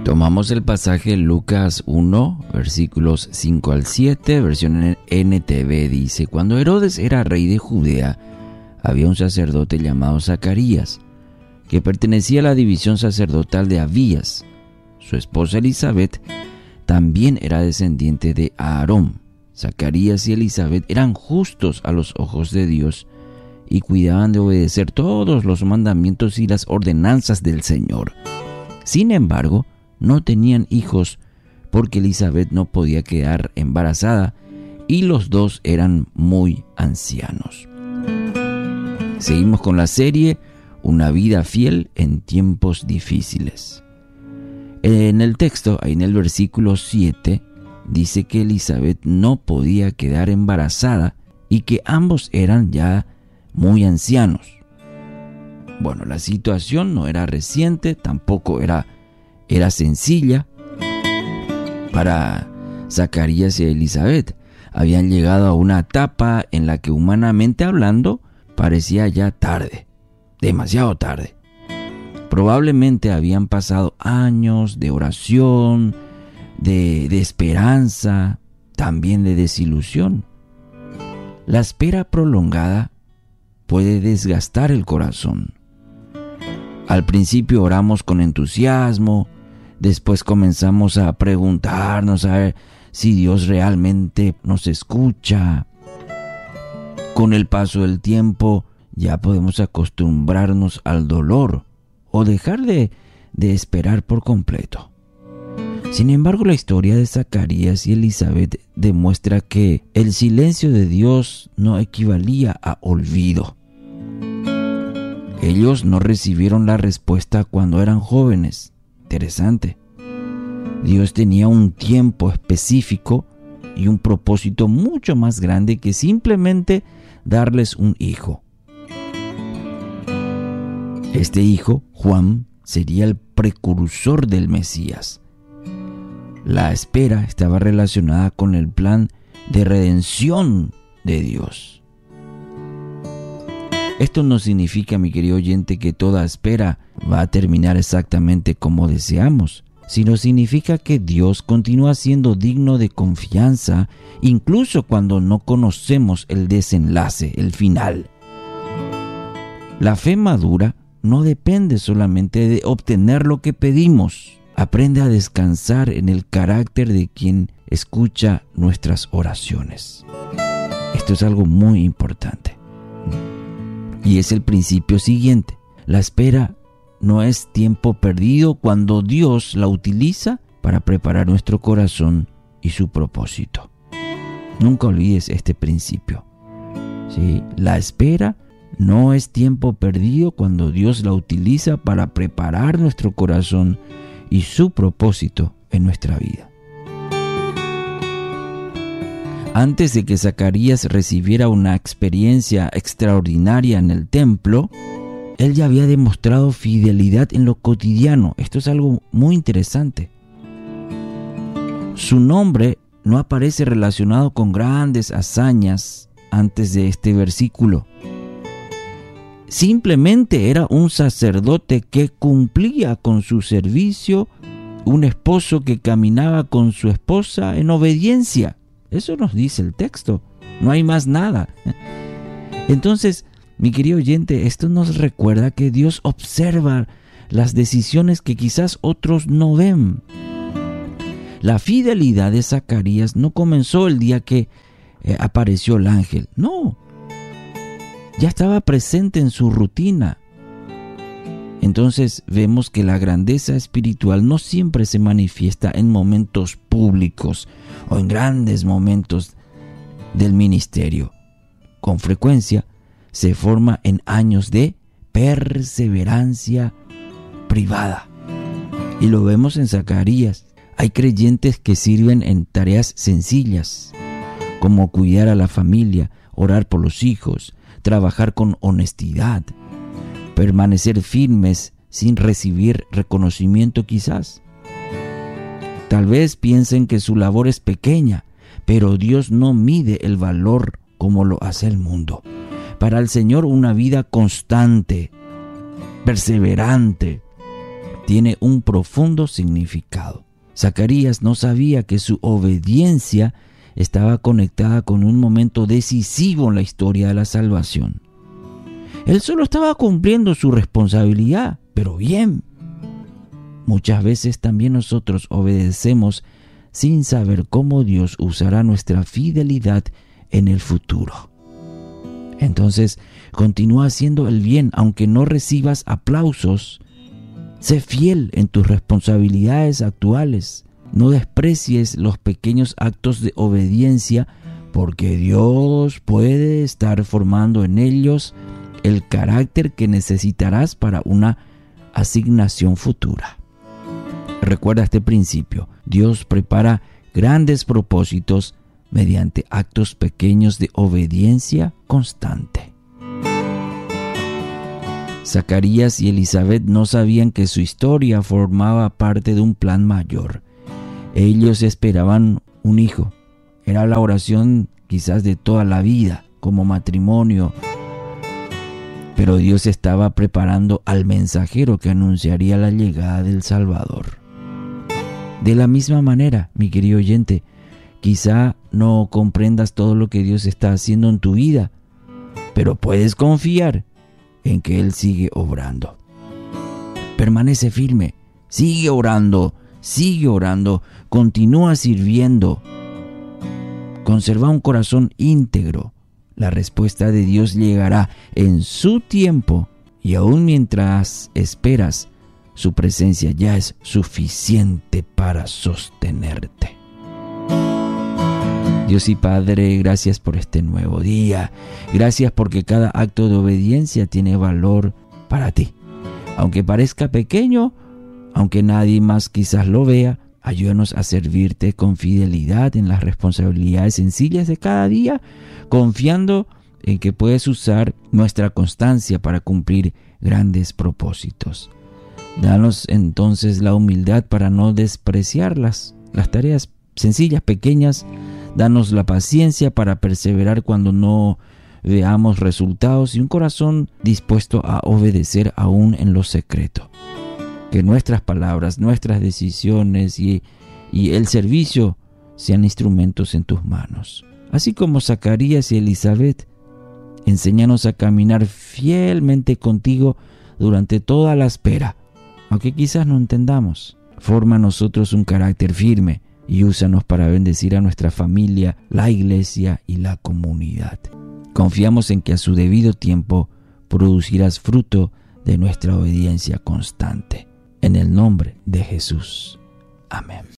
Tomamos el pasaje Lucas 1, versículos 5 al 7, versión NTV, dice: Cuando Herodes era rey de Judea, había un sacerdote llamado Zacarías, que pertenecía a la división sacerdotal de Abías. Su esposa Elizabeth también era descendiente de Aarón. Zacarías y Elizabeth eran justos a los ojos de Dios y cuidaban de obedecer todos los mandamientos y las ordenanzas del Señor. Sin embargo, no tenían hijos porque Elizabeth no podía quedar embarazada y los dos eran muy ancianos. Seguimos con la serie Una vida fiel en tiempos difíciles. En el texto, ahí en el versículo 7, dice que Elizabeth no podía quedar embarazada y que ambos eran ya muy ancianos. Bueno, la situación no era reciente, tampoco era sencilla para Zacarías y Elizabeth. Habían llegado a una etapa en la que, humanamente hablando, parecía ya tarde, demasiado tarde. Probablemente habían pasado años de oración, de esperanza, también de desilusión. La espera prolongada puede desgastar el corazón. Al principio oramos con entusiasmo, después comenzamos a preguntarnos a ver si Dios realmente nos escucha. Con el paso del tiempo ya podemos acostumbrarnos al dolor o dejar de esperar por completo. Sin embargo, la historia de Zacarías y Elizabeth demuestra que el silencio de Dios no equivalía a olvido. Ellos no recibieron la respuesta cuando eran jóvenes. Interesante. Dios tenía un tiempo específico y un propósito mucho más grande que simplemente darles un hijo. Este hijo, Juan, sería el precursor del Mesías. La espera estaba relacionada con el plan de redención de Dios. Esto no significa, mi querido oyente, que toda espera va a terminar exactamente como deseamos, sino significa que Dios continúa siendo digno de confianza, incluso cuando no conocemos el desenlace, el final. La fe madura no depende solamente de obtener lo que pedimos. Aprende a descansar en el carácter de quien escucha nuestras oraciones. Esto es algo muy importante. Y es el principio siguiente. La espera no es tiempo perdido cuando Dios la utiliza para preparar nuestro corazón y su propósito. Nunca olvides este principio. ¿Sí? La espera no es tiempo perdido cuando Dios la utiliza para preparar nuestro corazón y su propósito en nuestra vida. Antes de que Zacarías recibiera una experiencia extraordinaria en el templo, él ya había demostrado fidelidad en lo cotidiano. Esto es algo muy interesante. Su nombre no aparece relacionado con grandes hazañas antes de este versículo. Simplemente era un sacerdote que cumplía con su servicio, un esposo que caminaba con su esposa en obediencia. Eso nos dice el texto, no hay más nada. Entonces, mi querido oyente, esto nos recuerda que Dios observa las decisiones que quizás otros no ven. La fidelidad de Zacarías no comenzó el día que apareció el ángel, no. Ya estaba presente en su rutina. Entonces vemos que la grandeza espiritual no siempre se manifiesta en momentos públicos o en grandes momentos del ministerio. Con frecuencia se forma en años de perseverancia privada. Y lo vemos en Zacarías. Hay creyentes que sirven en tareas sencillas, como cuidar a la familia, orar por los hijos, trabajar con honestidad, permanecer firmes sin recibir reconocimiento quizás. Tal vez piensen que su labor es pequeña, pero Dios no mide el valor como lo hace el mundo. Para el Señor, una vida constante, perseverante, tiene un profundo significado. Zacarías no sabía que su obediencia estaba conectada con un momento decisivo en la historia de la salvación. Él solo estaba cumpliendo su responsabilidad, pero bien. Muchas veces también nosotros obedecemos sin saber cómo Dios usará nuestra fidelidad en el futuro. Entonces, continúa haciendo el bien aunque no recibas aplausos. Sé fiel en tus responsabilidades actuales. No desprecies los pequeños actos de obediencia, porque Dios puede estar formando en ellos el carácter que necesitarás para una asignación futura. Recuerda este principio: Dios prepara grandes propósitos mediante actos pequeños de obediencia constante. Zacarías y Elizabeth no sabían que su historia formaba parte de un plan mayor. Ellos esperaban un hijo. Era la oración quizás de toda la vida, como matrimonio. Pero Dios estaba preparando al mensajero que anunciaría la llegada del Salvador. De la misma manera, mi querido oyente, quizá no comprendas todo lo que Dios está haciendo en tu vida, pero puedes confiar en que Él sigue obrando. Permanece firme, sigue orando, continúa sirviendo. Conserva un corazón íntegro. La respuesta de Dios llegará en su tiempo, y aún mientras esperas, su presencia ya es suficiente para sostenerte. Dios y Padre, gracias por este nuevo día. Gracias porque cada acto de obediencia tiene valor para ti. Aunque parezca pequeño, aunque nadie más quizás lo vea, ayúdanos a servirte con fidelidad en las responsabilidades sencillas de cada día, confiando en que puedes usar nuestra constancia para cumplir grandes propósitos. Danos entonces la humildad para no despreciar las tareas sencillas, pequeñas. Danos la paciencia para perseverar cuando no veamos resultados y un corazón dispuesto a obedecer aún en lo secreto. Que nuestras palabras, nuestras decisiones y el servicio sean instrumentos en tus manos. Así como Zacarías y Elizabeth, enséñanos a caminar fielmente contigo durante toda la espera. Aunque quizás no entendamos, forma en nosotros un carácter firme y úsanos para bendecir a nuestra familia, la iglesia y la comunidad. Confiamos en que a su debido tiempo producirás fruto de nuestra obediencia constante. En el nombre de Jesús. Amén.